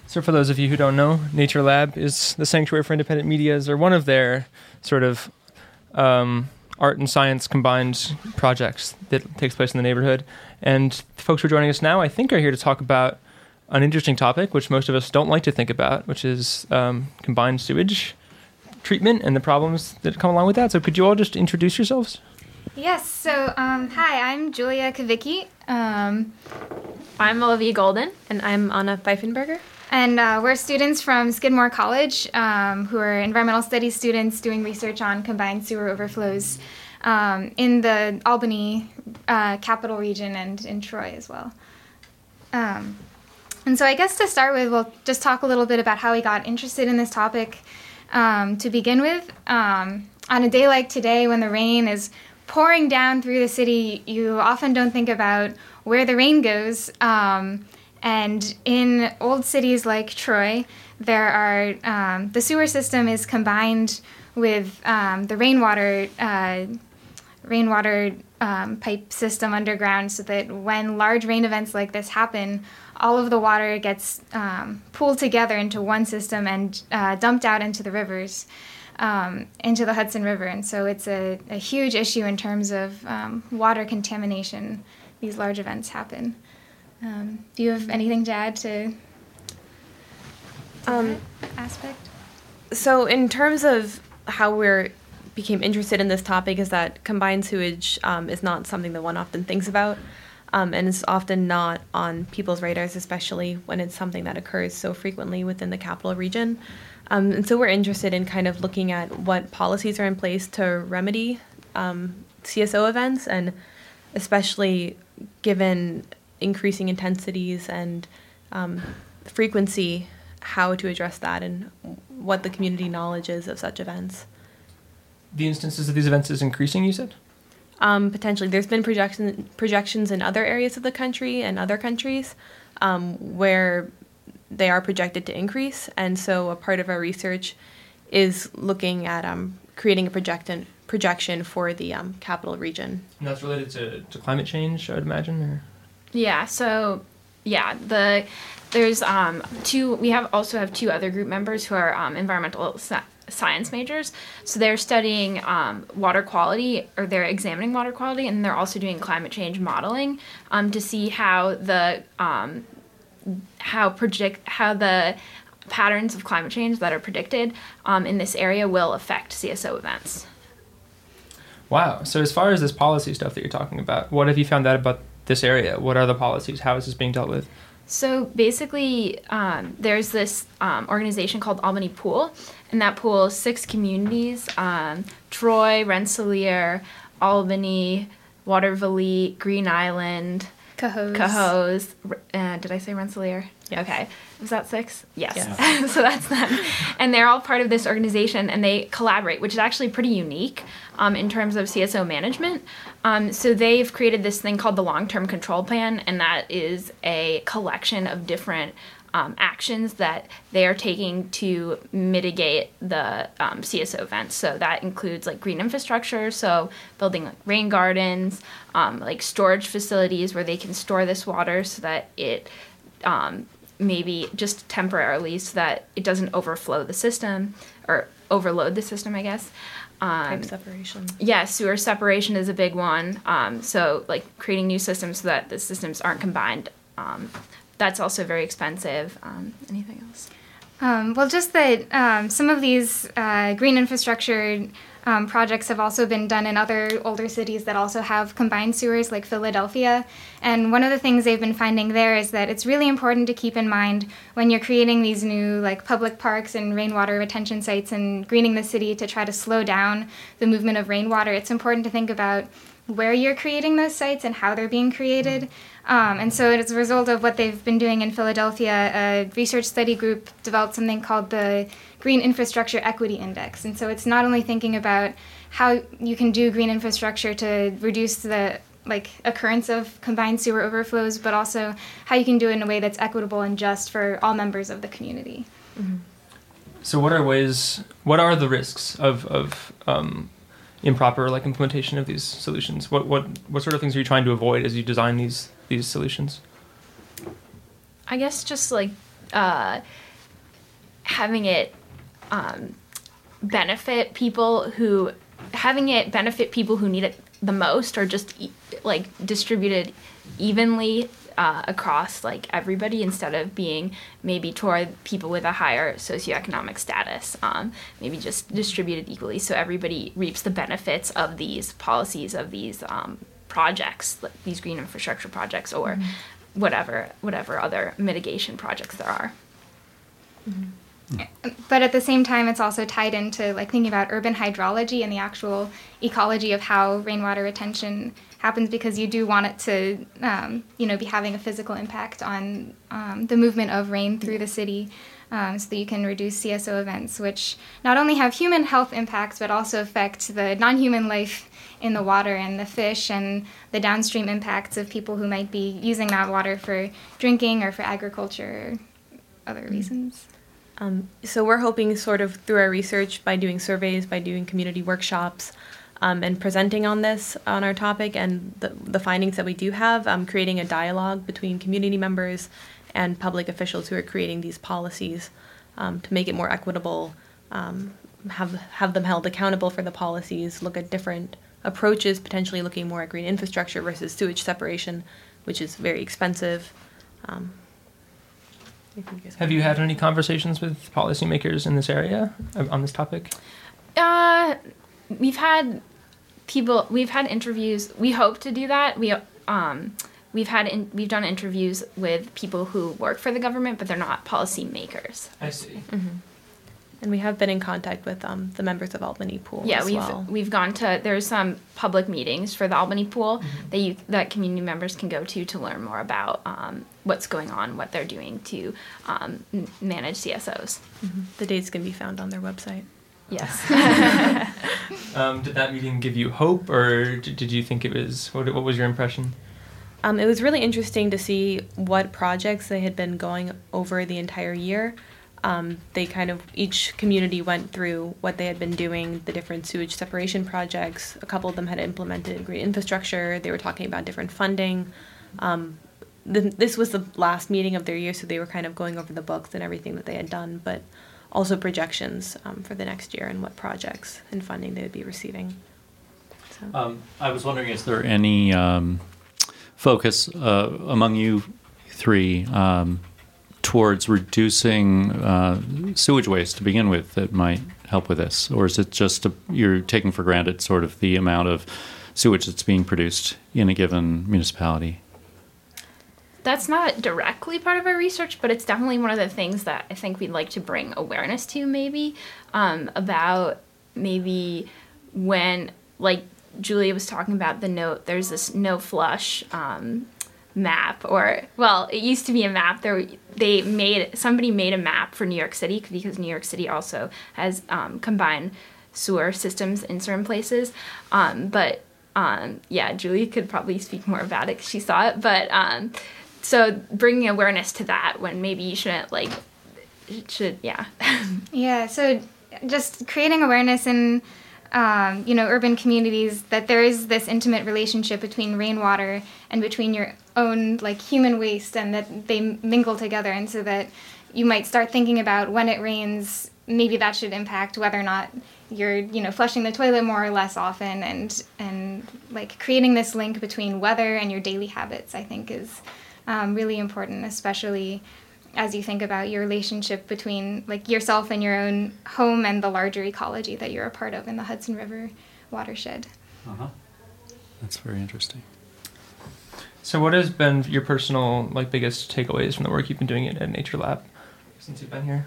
So for those of you who don't know, Nature Lab is the Sanctuary for Independent Medias, or one of their sort of art and science combined projects that takes place in the neighborhood. And the folks who are joining us now, I think, are here to talk about an interesting topic, which most of us don't like to think about, which is combined sewage treatment and the problems that come along with that. So could you all just introduce yourselves? Yes, so hi, I'm Julia Kavicki. I'm Olivia Golden, and I'm Anna Pfeifenberger. And we're students from Skidmore College who are environmental studies students doing research on combined sewer overflows in the Albany capital region and in Troy as well. And so I guess to start with, we'll just talk a little bit about how we got interested in this topic to begin with. On a day like today when the rain is pouring down through the city, you often don't think about where the rain goes. And in old cities like Troy, there are the sewer system is combined with the rainwater pipe system underground, so that when large rain events like this happen, all of the water gets pooled together into one system and dumped out into the rivers, into the Hudson River. And so it's a huge issue in terms of water contamination. These large events happen. Do you have anything to add to that aspect? So in terms of how we became interested in this topic is that combined sewage is not something that one often thinks about, and it's often not on people's radars, especially when it's something that occurs so frequently within the capital region. And so we're interested in kind of looking at what policies are in place to remedy CSO events, and especially given increasing intensities and frequency, how to address that and what the community knowledge is of such events. The instances of these events is increasing, you said? Potentially. There's been projections in other areas of the country and other countries where they are projected to increase. And so a part of our research is looking at creating a projection for the capital region. And that's related to climate change, I would imagine? Or? Yeah, so there's we also have two other group members who are environmental science majors. So they're studying water quality, or they're examining water quality, and they're also doing climate change modeling to see how the patterns of climate change that are predicted in this area will affect CSO events. Wow. So as far as this policy stuff that you're talking about, what have you found out about this area? What are the policies? How is this being dealt with? So basically, there's this organization called Albany Pool, and that pools 6 communities: Troy, Rensselaer, Albany, Waterville, Green Island, Cohoes. Did I say Rensselaer? Yeah. Okay. Was that 6? Yes. Yeah. So that's them. And they're all part of this organization, and they collaborate, which is actually pretty unique in terms of CSO management. So they've created this thing called the Long-Term Control Plan, and that is a collection of different actions that they are taking to mitigate the CSO events. So that includes like green infrastructure, so building like rain gardens, like storage facilities where they can store this water so that it maybe just temporarily, so that it doesn't overflow the system or overload the system, I guess. Pipe separation. Yeah, sewer separation is a big one. So like creating new systems so that the systems aren't combined. That's also very expensive. Anything else? Well, just that some of these green infrastructure projects have also been done in other older cities that also have combined sewers, like Philadelphia. And one of the things they've been finding there is that it's really important to keep in mind when you're creating these new like public parks and rainwater retention sites and greening the city to try to slow down the movement of rainwater. It's important to think about where you're creating those sites and how they're being created. And so as a result of what they've been doing in Philadelphia, a research study group developed something called the Green Infrastructure Equity Index. And so it's not only thinking about how you can do green infrastructure to reduce the occurrence of combined sewer overflows, but also how you can do it in a way that's equitable and just for all members of the community. Mm-hmm. So what are the risks of improper implementation of these solutions? What sort of things are you trying to avoid as you design these solutions? I guess just having it benefit people who need it the most, or just like distributed evenly across like everybody, instead of being maybe toward people with a higher socioeconomic status, maybe just distributed equally so everybody reaps the benefits of these policies, of these projects, like these green infrastructure projects, or whatever other mitigation projects there are. But at the same time, it's also tied into like thinking about urban hydrology and the actual ecology of how rainwater retention happens, because you do want it to, be having a physical impact on the movement of rain through the city, so that you can reduce CSO events, which not only have human health impacts, but also affect the non-human life in the water and the fish and the downstream impacts of people who might be using that water for drinking or for agriculture or other reasons. So we're hoping sort of through our research, by doing surveys, by doing community workshops, and presenting on our topic and the findings that we do have, creating a dialogue between community members and public officials who are creating these policies, to make it more equitable, have them held accountable for the policies, look at different approaches, potentially looking more at green infrastructure versus sewage separation, which is very expensive. Have you had any conversations with policymakers in this area on this topic? We've had interviews. We hope to do that. We've done interviews with people who work for the government, but they're not policymakers. I see. Mm-hmm. And we have been in contact with the members of Albany Pool. Yeah, as well. We've gone to, there's some public meetings for the Albany Pool that community members can go to learn more about what's going on, what they're doing to manage CSOs. Mm-hmm. The dates can be found on their website. Yes. Did that meeting give you hope, or did you think it was, what was your impression? It was really interesting to see what projects they had been going over the entire year. They each community went through what they had been doing, the different sewage separation projects. A couple of them had implemented green infrastructure. They were talking about different funding. This was the last meeting of their year, so they were kind of going over the books and everything that they had done, but also projections for the next year and what projects and funding they would be receiving. So. I was wondering, is there any focus among you three towards reducing sewage waste to begin with that might help with this? Or is it just you're taking for granted sort of the amount of sewage that's being produced in a given municipality? That's not directly part of our research, but it's definitely one of the things that I think we'd like to bring awareness to, maybe, about maybe when, like Julia was talking about there's this no flush map, or, well, it used to be a map. Somebody made a map for New York City, because New York City also has combined sewer systems in certain places. Julia could probably speak more about it because she saw it, but so bringing awareness to that, when maybe you shouldn't, Yeah, so just creating awareness in urban communities that there is this intimate relationship between rainwater and between your own human waste, and that they mingle together, and so that you might start thinking about when it rains, maybe that should impact whether or not you're flushing the toilet more or less often, and creating this link between weather and your daily habits, I think, is really important, especially as you think about your relationship between yourself and your own home and the larger ecology that you're a part of in the Hudson River watershed. That's very interesting. So what has been your personal biggest takeaways from the work you've been doing at Nature Lab since you've been here?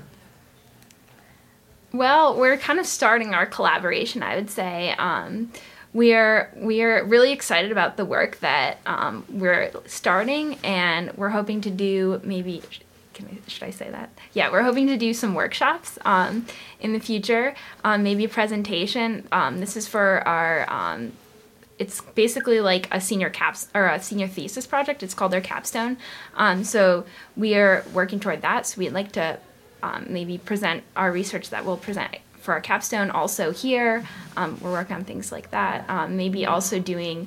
Well, we're kind of starting our collaboration, I would say. We're really excited about the work that we're starting, and we're hoping to do should I say that? Yeah, we're hoping to do some workshops in the future, maybe a presentation. This is for our, it's basically like a senior thesis project. It's called our capstone. So we are working toward that. So we'd like to maybe present our research that we'll present for our capstone also here. We're working on things like that. Maybe also doing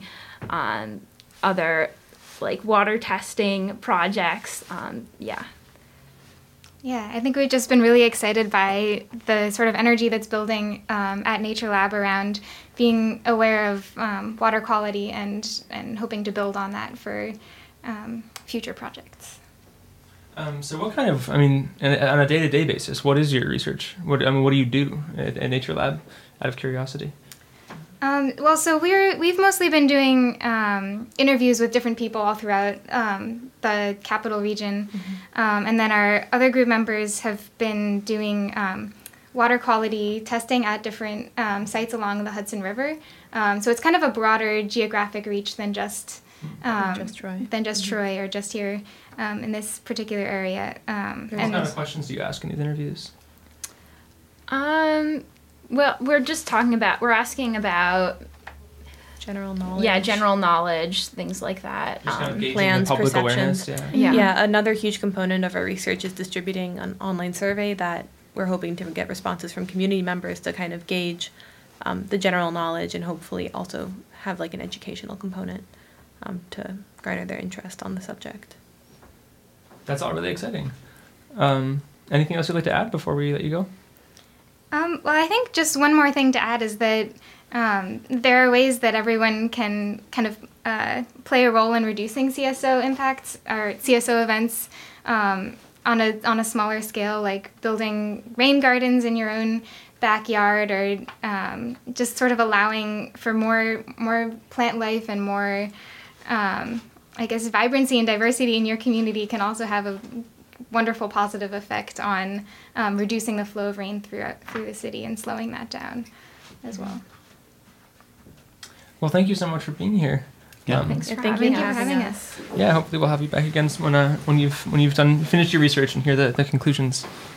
other water testing projects. Yeah, I think we've just been really excited by the sort of energy that's building at Nature Lab around being aware of water quality and hoping to build on that for future projects. So what kind of, on a day-to-day basis, what is your research? What do you do at Nature Lab, out of curiosity? Well, so we've mostly been doing interviews with different people all throughout the capital region, and then our other group members have been doing water quality testing at different sites along the Hudson River. So it's kind of a broader geographic reach than just Troy or just here in this particular area. What kind of questions do you ask in these interviews? Well, we're asking about General knowledge. Yeah, general knowledge, things like that. Just kind of gauging Plans, the public perceptions. awareness. Yeah, another huge component of our research is distributing an online survey that we're hoping to get responses from community members to kind of gauge the general knowledge and hopefully also have like an educational component to garner their interest on the subject. That's all really exciting. Anything else you'd like to add before we let you go? Well, I think just one more thing to add is that there are ways that everyone can kind of play a role in reducing CSO impacts or CSO events on a smaller scale, like building rain gardens in your own backyard, or just sort of allowing for more plant life and more, I guess, vibrancy and diversity in your community can also have a wonderful positive effect on reducing the flow of rain through the city and slowing that down as well. Well, thank you so much for being here. Yeah. Thanks for Thank you for having having us. us. Yeah, hopefully we'll have you back again when you've finished your research and hear the conclusions.